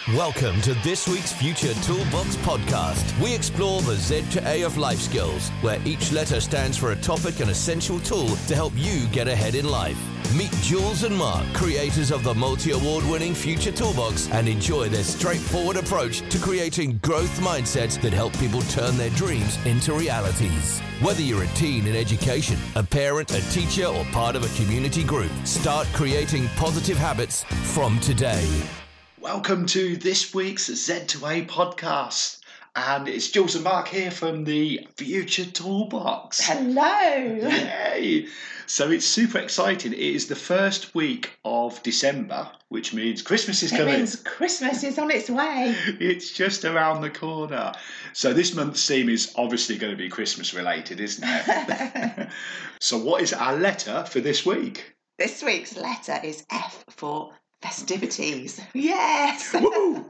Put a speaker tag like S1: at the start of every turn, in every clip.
S1: Welcome to this week's Future Toolbox podcast. We explore the Z to A of life skills, where each letter stands for a topic and essential tool to help you get ahead in life. Meet Jules and Mark, creators of the multi-award-winning Future Toolbox, and enjoy their straightforward approach to creating growth mindsets that help people turn their dreams into realities. Whether you're a teen in education, a parent, a teacher, or part of a community group, start creating positive habits from today.
S2: Welcome to this week's Z2A podcast. And it's Jules and Mark here from the Future Toolbox.
S3: Hello.
S2: Yay. So it's super exciting. It is the first week of December, which means Christmas is coming.
S3: It means Christmas is on its way.
S2: It's just around the corner. So this month's theme is obviously going to be Christmas related, isn't it? So what is our letter for this week?
S3: This week's letter is F for festivities. Yes.
S2: Woo!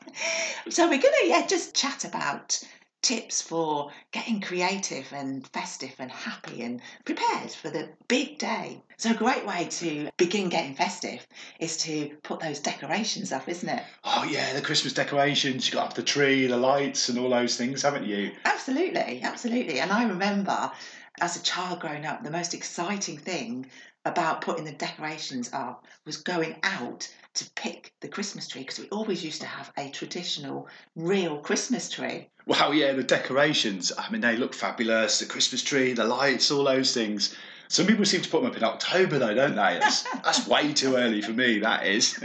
S3: So we're going to just chat about tips for getting creative and festive and happy and prepared for the big day. So a great way to begin getting festive is to put those decorations up, isn't it?
S2: Oh yeah, the Christmas decorations. You've got up the tree, the lights and all those things, haven't you?
S3: Absolutely, absolutely. And I remember as a child growing up, the most exciting thing about putting the decorations up was going out to pick the Christmas tree, because we always used to have a traditional, real Christmas tree.
S2: Wow, yeah, the decorations. I mean, they look fabulous. The Christmas tree, the lights, all those things. Some people seem to put them up in October, though, don't they? That's way too early for me, that is.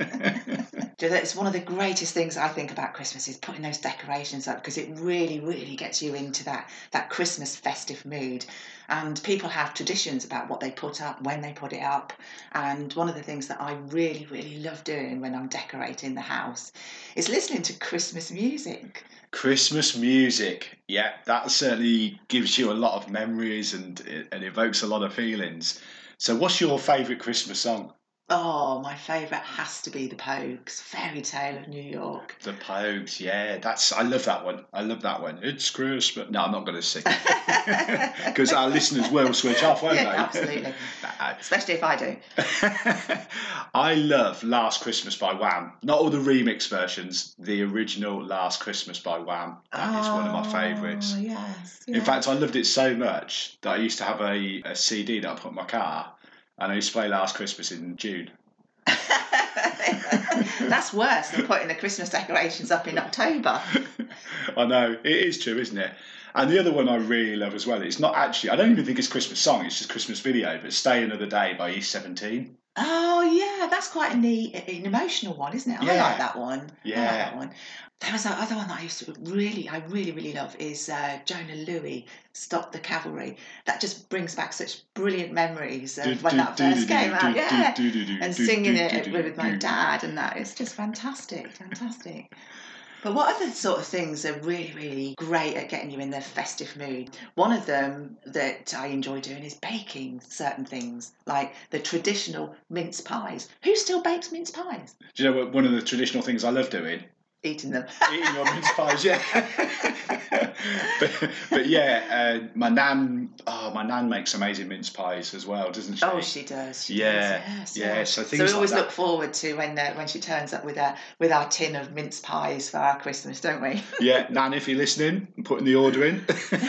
S3: It's one of the greatest things I think about Christmas is putting those decorations up, because it really, really gets you into that Christmas festive mood. And people have traditions about what they put up, when they put it up. And one of the things that I really, really love doing when I'm decorating the house is listening to Christmas music.
S2: Christmas music, yeah, that certainly gives you a lot of memories and evokes a lot of feelings. So what's your favourite Christmas song?
S3: Oh, my favourite has to be the Pogues, Fairy Tale of New York.
S2: The Pogues, yeah, I love that one. It's Christmas. No, I'm not going to sing because our listeners will switch off, won't they?
S3: Absolutely, especially if I do.
S2: I love Last Christmas by Wham. Not all the remix versions, the original Last Christmas by Wham. That is one of my favourites.
S3: Yes.
S2: In fact, I loved it so much that I used to have a CD that I put in my car, and I used to play Last Christmas in June.
S3: That's worse than putting the Christmas decorations up in October.
S2: I know, it is true, isn't it? And the other one I really love as well, it's not actually, I don't even think it's a Christmas song, it's just a Christmas video, but Stay Another Day by East 17.
S3: Oh, yeah, that's quite an emotional one, isn't it?
S2: Yeah.
S3: I like that one.
S2: Yeah.
S3: I like that one. There was that other one that I really, really love is Jonah Louie, Stop the Cavalry. That just brings back such brilliant memories of when that first came out. Yeah, and singing it with my dad and that. It's just fantastic. But what other sort of things are really, really great at getting you in the festive mood? One of them that I enjoy doing is baking certain things, like the traditional mince pies. Who still bakes mince pies?
S2: Do you know what? One of the traditional things I love doing?
S3: Eating them.
S2: Eating your mince pies, yeah. but yeah, my nan makes amazing mince pies as well, doesn't she?
S3: Oh, she does.
S2: Yes. So things
S3: we always
S2: like that.
S3: look forward to when she turns up with our tin of mince pies for our Christmas, don't we?
S2: Yeah, Nan, if you're listening, I'm putting the order in.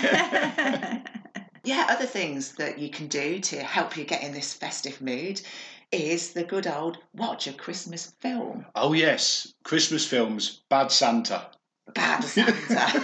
S3: Yeah, other things that you can do to help you get in this festive mood is the good old watch a Christmas film.
S2: Oh yes, Christmas films, Bad Santa.
S3: Bad Santa.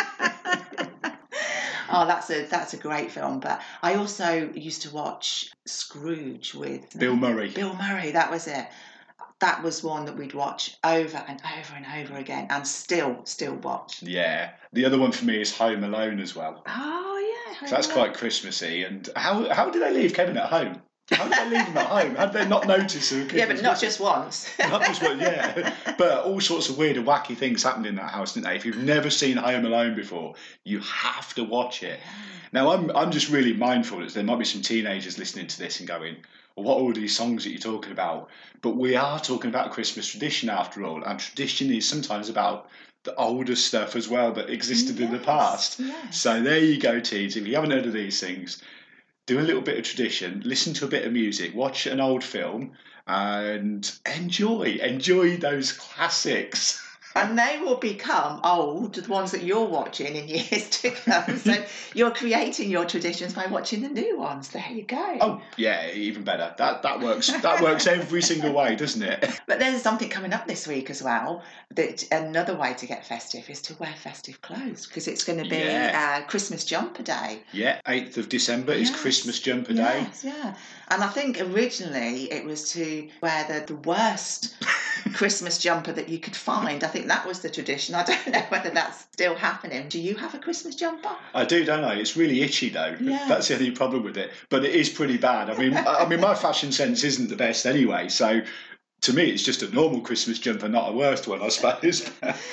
S3: Oh, that's a great film. But I also used to watch Scrooge with
S2: Bill Murray.
S3: Bill Murray, that was it. That was one that we'd watch over and over and over again and still watch.
S2: Yeah. The other one for me is Home Alone as well.
S3: Oh, yeah.
S2: So that's quite Christmassy. And how did they leave Kevin at home? How did they leave him at home? How did they not notice him?
S3: Yeah, but not just once.
S2: Not just once, yeah. But all sorts of weird and wacky things happened in that house, didn't they? If you've never seen Home Alone before, you have to watch it. Now, I'm just really mindful that there might be some teenagers listening to this and going, well, what are all these songs that you're talking about? But we are talking about a Christmas tradition after all, and tradition is sometimes about the older stuff as well that existed in the past.
S3: Yes.
S2: So there you go, teens. If you haven't heard of these things, do a little bit of tradition, listen to a bit of music, watch an old film, and enjoy those classics.
S3: And they will become old, the ones that you're watching in years to come. So you're creating your traditions by watching the new ones. There you go.
S2: Oh, yeah, even better. That works. That works every single way, doesn't it?
S3: But there's something coming up this week as well. That another way to get festive is to wear festive clothes, because it's going to be Christmas jumper day.
S2: Yeah, 8th of December is Christmas jumper day.
S3: Yes, yeah. And I think originally it was to wear the worst Christmas jumper that you could find. I think that was the tradition. I don't know whether that's still happening. Do you have a Christmas jumper?
S2: I do, don't I? It's really itchy though.
S3: Yes.
S2: That's the only problem with it. But it is pretty bad. I mean, my fashion sense isn't the best anyway. So to me, it's just a normal Christmas jumper, not a worst one, I suppose.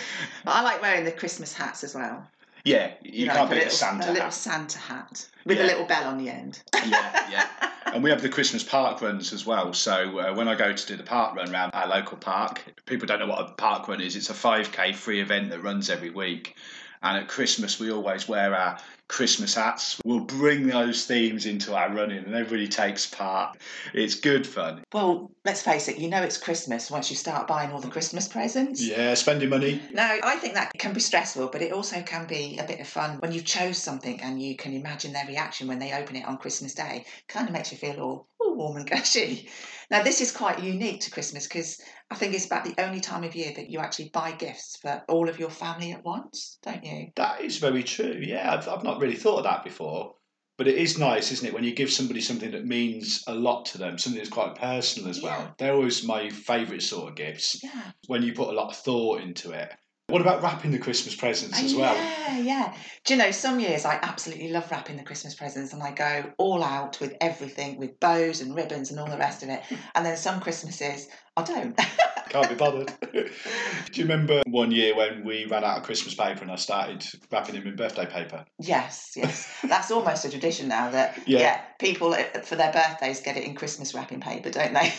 S3: I like wearing the Christmas hats as well.
S2: Yeah, you can't beat a Santa hat.
S3: A little Santa hat with a little bell on the end.
S2: Yeah. And we have the Christmas park runs as well. So when I go to do the park run around our local park, people don't know what a park run is. It's a 5K free event that runs every week. And at Christmas, we always wear our Christmas hats. We'll bring those themes into our running and everybody takes part. It's good fun.
S3: Well, let's face it, you know it's Christmas once you start buying all the Christmas presents.
S2: Yeah, spending money.
S3: No, I think that can be stressful, but it also can be a bit of fun when you've chose something and you can imagine their reaction when they open it on Christmas Day. It kind of makes you feel all warm and gushy. Now, this is quite unique to Christmas because I think it's about the only time of year that you actually buy gifts for all of your family at once, don't you?
S2: That is very true. Yeah, I've not really thought of that before. But it is nice, isn't it, when you give somebody something that means a lot to them, something that's quite personal as well. They're always my favourite sort of gifts.
S3: Yeah.
S2: When you put a lot of thought into it. What about wrapping the Christmas presents as well?
S3: Yeah. Do you know, some years I absolutely love wrapping the Christmas presents and I go all out with everything, with bows and ribbons and all the rest of it. And then some Christmases, I don't.
S2: Can't be bothered. Do you remember one year when we ran out of Christmas paper and I started wrapping them in birthday paper?
S3: Yes. That's almost a tradition now that, people for their birthdays get it in Christmas wrapping paper, don't they?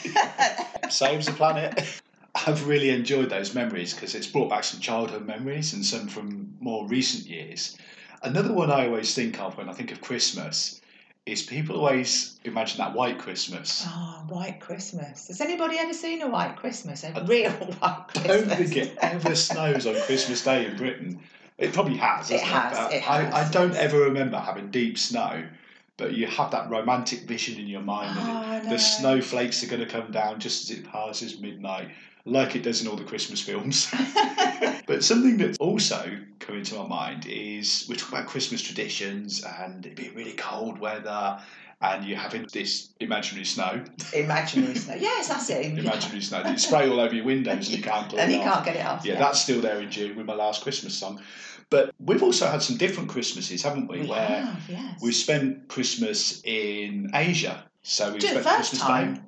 S2: Saves the planet. I've really enjoyed those memories because it's brought back some childhood memories and some from more recent years. Another one I always think of when I think of Christmas is people always imagine that white Christmas.
S3: Oh, white Christmas. Has anybody ever seen a white Christmas? A real white Christmas?
S2: I don't think it ever snows on Christmas Day in Britain. It probably has.
S3: It has.
S2: I don't ever remember having deep snow. But you have that romantic vision in your mind and the snowflakes are going to come down just as it passes midnight, like it does in all the Christmas films. But something that's also come into my mind is we talk about Christmas traditions and it being really cold weather and you're having this imaginary snow.
S3: Imaginary snow. Yes, that's it.
S2: Imaginary snow. You spray all over your windows and you can't pull it off.
S3: And you can't get it off.
S2: Yeah, that's still there in June with my last Christmas song. But we've also had some different Christmases, haven't we? We spent Christmas in Asia. So we spent Christmas
S3: time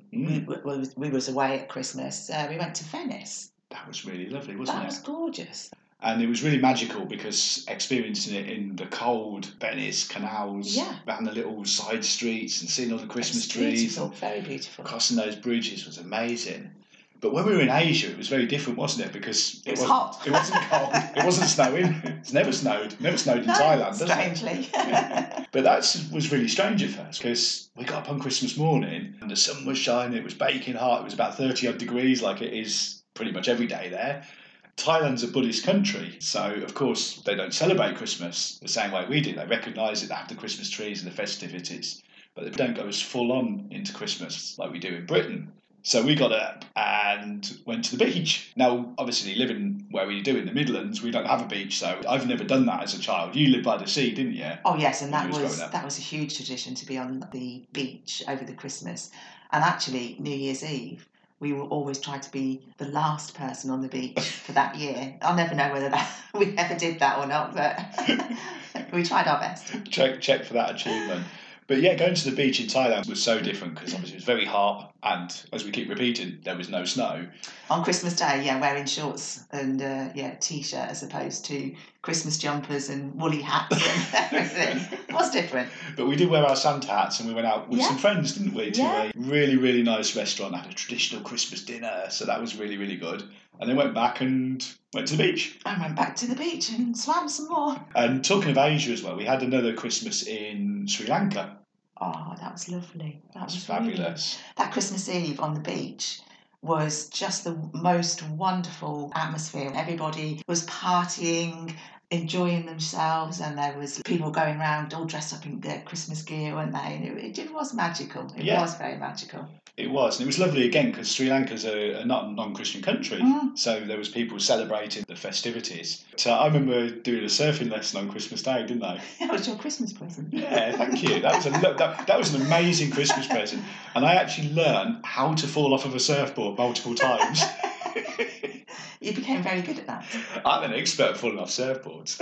S3: we was away at Christmas. We went to Venice.
S2: That was really lovely, wasn't it?
S3: That was gorgeous.
S2: And it was really magical because experiencing it in the cold Venice canals, around the little side streets and seeing all the Christmas trees.
S3: Very beautiful.
S2: Crossing those bridges was amazing. But when we were in Asia, it was very different, wasn't it? Because
S3: it was hot.
S2: It wasn't cold. It wasn't snowing. It's never snowed. Never snowed in Thailand, does it?
S3: Strangely.
S2: But that was really strange at first because we got up on Christmas morning and the sun was shining. It was baking hot. It was about 30-odd degrees like it is pretty much every day there. Thailand's a Buddhist country, so of course they don't celebrate Christmas the same way we do. They recognise it, they have the Christmas trees and the festivities, but they don't go as full on into Christmas like we do in Britain. So we got up and went to the beach. Now, obviously, living where we do in the Midlands, we don't have a beach, so I've never done that as a child. You lived by the sea, didn't you?
S3: Oh, yes, and that was a huge tradition to be on the beach over the Christmas. And actually, New Year's Eve, we will always try to be the last person on the beach for that year. I'll never know whether we ever did that or not, but we tried our best.
S2: Check for that achievement. But yeah, going to the beach in Thailand was so different because obviously it was very hot and, as we keep repeating, there was no snow.
S3: On Christmas Day, wearing shorts and T-shirt as opposed to Christmas jumpers and woolly hats and everything. It was different.
S2: But we did wear our Santa hats and we went out with some friends, didn't we, to a really, really nice restaurant, had a traditional Christmas dinner, so that was really, really good. And then went back and went to the beach.
S3: I went back to the beach and swam some more.
S2: And talking of Asia as well, we had another Christmas in Sri Lanka.
S3: Oh, that was lovely. That was
S2: fabulous.
S3: Really, that Christmas Eve on the beach, was just the most wonderful atmosphere. Everybody was partying, enjoying themselves, and there was people going around all dressed up in their Christmas gear, weren't they? And it was magical. It was very magical.
S2: It was, and it was lovely again because Sri Lanka's a not a non-Christian country, so there was people celebrating the festivities. So I remember doing a surfing lesson on Christmas Day, didn't I?
S3: That was your Christmas present.
S2: Yeah, thank you. That was an amazing Christmas present, and I actually learned how to fall off of a surfboard multiple times.
S3: You became very good at that.
S2: I'm an expert at falling off surfboards.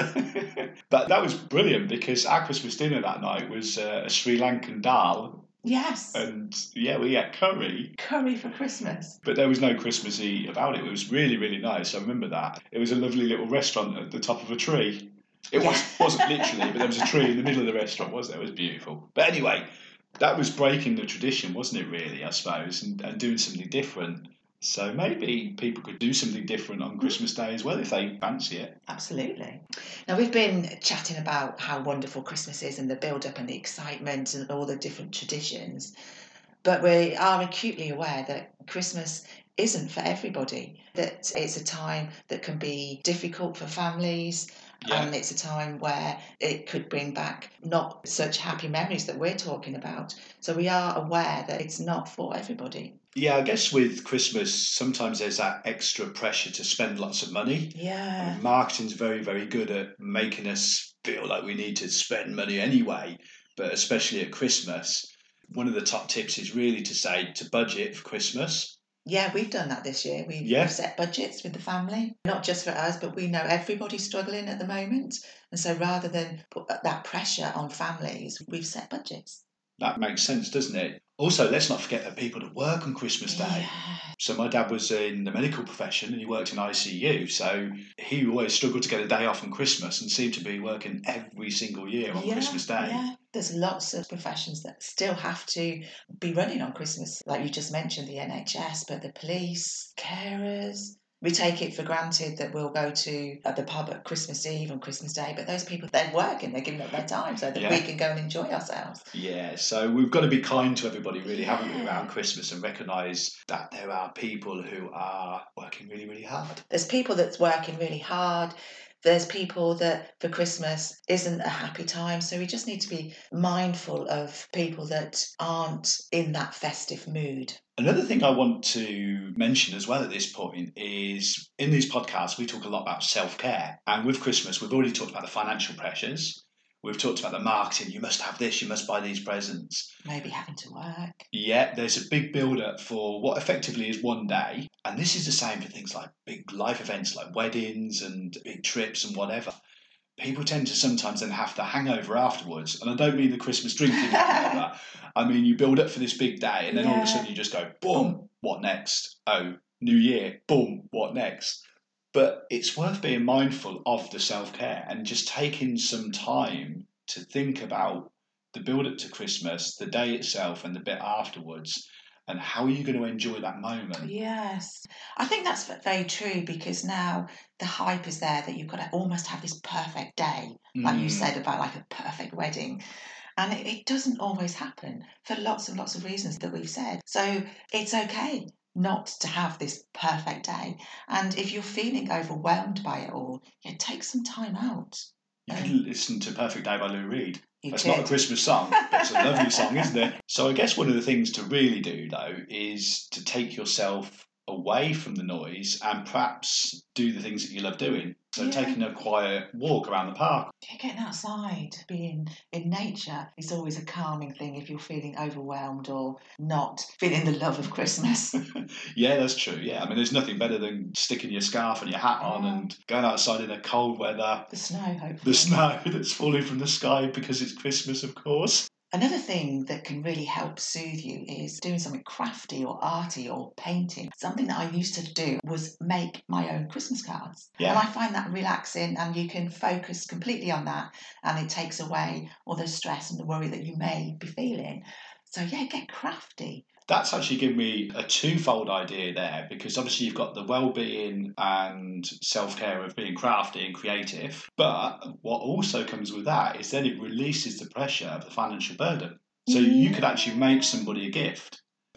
S2: But that was brilliant because our Christmas dinner that night was a Sri Lankan dal.
S3: Yes.
S2: And yeah, we had curry.
S3: Curry for Christmas.
S2: But there was no Christmassy about it. It was really, really nice. I remember that. It was a lovely little restaurant at the top of a tree. It wasn't literally, but there was a tree in the middle of the restaurant, wasn't there? It was beautiful. But anyway, that was breaking the tradition, wasn't it, really, I suppose, and doing something different. So maybe people could do something different on Christmas Day as well if they fancy it.
S3: Absolutely. Now, we've been chatting about how wonderful Christmas is and the build-up and the excitement and all the different traditions. But we are acutely aware that Christmas isn't for everybody, that it's a time that can be difficult for families. Yeah. And it's a time where it could bring back not such happy memories that we're talking about. So we are aware that it's not for everybody.
S2: Yeah, I guess with Christmas, sometimes there's that extra pressure to spend lots of money.
S3: Yeah.
S2: Marketing's very, very good at making us feel like we need to spend money anyway, but especially at Christmas. One of the top tips is really to say to budget for Christmas.
S3: Yeah, we've done that this year. We've set budgets with the family, not just for us, but we know everybody's struggling at the moment. And so rather than put that pressure on families, we've set budgets.
S2: That makes sense, doesn't it? Also, let's not forget that people that work on Christmas Day.
S3: Yeah.
S2: So my dad was in the medical profession and he worked in ICU. So he always struggled to get a day off on Christmas and seemed to be working every single year on Christmas Day.
S3: Yeah, there's lots of professions that still have to be running on Christmas. Like you just mentioned, the NHS, but the police, carers. We take it for granted that we'll go to the pub at Christmas Eve and Christmas Day, but those people, they're working, they're giving up their time so that we can go and enjoy ourselves.
S2: Yeah, so we've got to be kind to everybody, really, haven't we, around Christmas, and recognise that there are people who are working really, really hard.
S3: There's people that's working really hard. There's people that for Christmas isn't a happy time. So we just need to be mindful of people that aren't in that festive mood.
S2: Another thing I want to mention as well at this point is in these podcasts, we talk a lot about self-care. And with Christmas, we've already talked about the financial pressures. We've talked about the marketing. You must have this, you must buy these presents.
S3: Maybe having to work.
S2: Yeah, there's a big build-up for what effectively is one day. And this is the same for things like big life events like weddings and big trips and whatever. People tend to sometimes then have the hangover afterwards. And I don't mean the Christmas drinking hangover. I mean, you build up for this big day and then all of a sudden you just go, boom, what next? Oh, New Year, boom, what next? But it's worth being mindful of the self-care and just taking some time to think about the build-up to Christmas, the day itself and the bit afterwards, and how are you going to enjoy that moment?
S3: Yes. I think that's very true because now the hype is there that you've got to almost have this perfect day, like you said about like a perfect wedding. And it doesn't always happen for lots and lots of reasons that we've said. So it's okay not to have this perfect day. And if you're feeling overwhelmed by it all, take some time out.
S2: You can listen to Perfect Day by Lou Reed. That's not a Christmas song, but it's a lovely song, isn't it? So I guess one of the things to really do, though, is to take yourself away from the noise and perhaps do the things that you love doing. So taking a quiet walk around the park.
S3: Getting outside, being in nature is always a calming thing if you're feeling overwhelmed or not feeling the love of Christmas.
S2: Yeah, that's true. Yeah, I mean, there's nothing better than sticking your scarf and your hat on and going outside in the cold weather.
S3: The snow, hopefully.
S2: The snow that's falling from the sky because it's Christmas, of course.
S3: Another thing that can really help soothe you is doing something crafty or arty or painting. Something that I used to do was make my own Christmas cards. Yeah. And I find that relaxing and you can focus completely on that and it takes away all the stress and the worry that you may be feeling. So get crafty.
S2: That's actually given me a twofold idea there because obviously you've got the well-being and self-care of being crafty and creative, but what also comes with that is then it releases the pressure of the financial burden. So you could actually make somebody a gift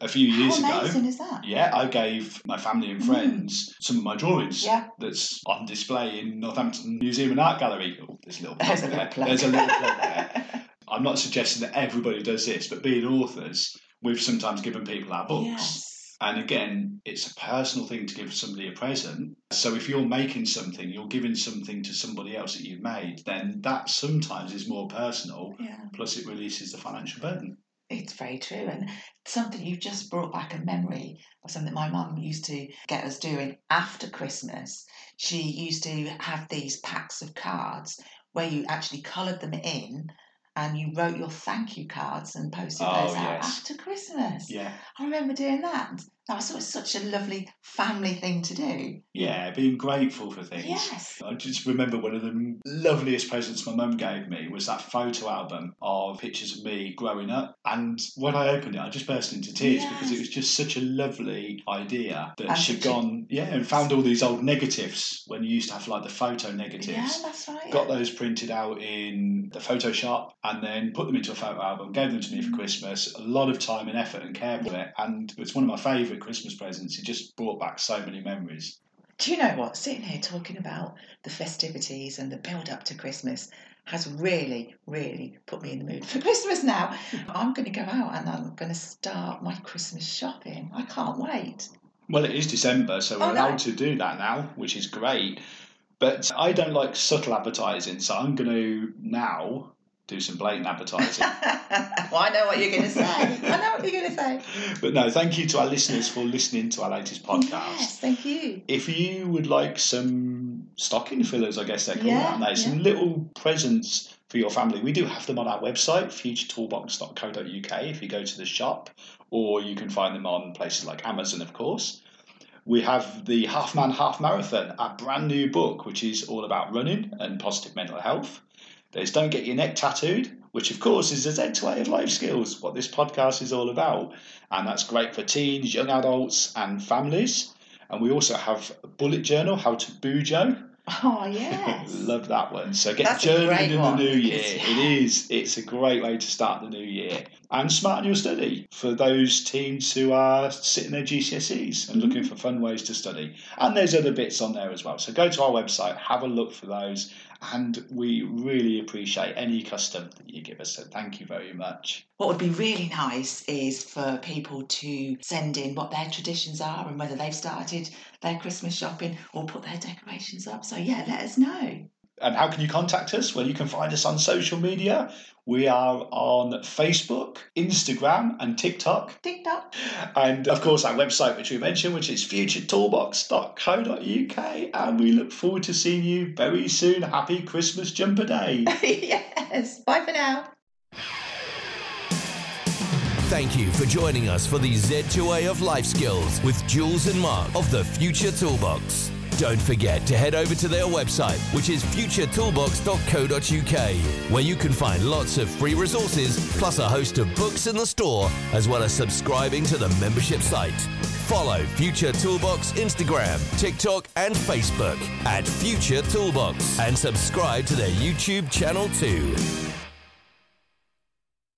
S2: a few years ago.
S3: How amazing is that?
S2: Yeah, I gave my family and friends some of my drawings.
S3: Yeah.
S2: That's on display in Northampton Museum and Art Gallery. Oh, there's a little plug there.
S3: There's a little
S2: plug there. I'm not suggesting that everybody does this, but being authors, we've sometimes given people our books.
S3: Yes.
S2: And again, it's a personal thing to give somebody a present. So if you're making something, you're giving something to somebody else that you've made, then that sometimes is more personal.
S3: Yeah.
S2: Plus it releases the financial burden.
S3: It's very true. And something you've just brought back a memory of something my mum used to get us doing after Christmas. She used to have these packs of cards where you actually coloured them in and you wrote your thank you cards and posted those out after Christmas.
S2: Yeah.
S3: I remember doing that. That was such a lovely family thing to do.
S2: Yeah, being grateful for things.
S3: Yes.
S2: I just remember one of the loveliest presents my mum gave me was that photo album of pictures of me growing up. And when I opened it, I just burst into tears because it was just such a lovely idea that she'd gone, and found all these old negatives when you used to have like the photo negatives.
S3: Yeah, that's right.
S2: Got those printed out in the Photoshop and then put them into a photo album, gave them to me for Christmas. A lot of time and effort and care for it. And it's one of my favourite Christmas presents. It just brought back so many memories.
S3: Do you know what? Sitting here talking about the festivities and the build up to Christmas has really, really put me in the mood for Christmas now. I'm going to go out and I'm going to start my Christmas shopping. I can't wait.
S2: Well, it is December, so we're allowed to do that now, which is great. But I don't like subtle advertising, so I'm going to now do some blatant advertising.
S3: Well, I know what you're going to say.
S2: But no, thank you to our listeners for listening to our latest podcast.
S3: Yes, thank you.
S2: If you would like some stocking fillers, I guess they're called nowadays, some little presents for your family, we do have them on our website, futuretoolbox.co.uk, if you go to the shop, or you can find them on places like Amazon, of course. We have the Half Man, Half Marathon, our brand new book, which is all about running and positive mental health. There's Don't Get Your Neck Tattooed, which of course is the Z2A of life skills, what this podcast is all about. And that's great for teens, young adults and families. And we also have a bullet journal, How to Bujo.
S3: Oh, yes.
S2: Love that one. So get journaling in the new year. It is. It's a great way to start the new year. And Smarten Your Study for those teens who are sitting their GCSEs and looking for fun ways to study. And there's other bits on there as well. So go to our website, have a look for those. And we really appreciate any custom that you give us. So thank you very much.
S3: What would be really nice is for people to send in what their traditions are and whether they've started their Christmas shopping or put their decorations up. So let us know.
S2: And how can you contact us? Well, you can find us on social media. We are on Facebook, Instagram and TikTok. And of course our website, which we mentioned, which is futuretoolbox.co.uk. And we look forward to seeing you very soon. Happy Christmas Jumper Day.
S3: Yes. Bye for now.
S1: Thank you for joining us for the Z2A of Life Skills with Jules and Mark of the Future Toolbox. Don't forget to head over to their website, which is futuretoolbox.co.uk, where you can find lots of free resources, plus a host of books in the store, as well as subscribing to the membership site. Follow Future Toolbox Instagram, TikTok and Facebook at Future Toolbox, and subscribe to their YouTube channel too.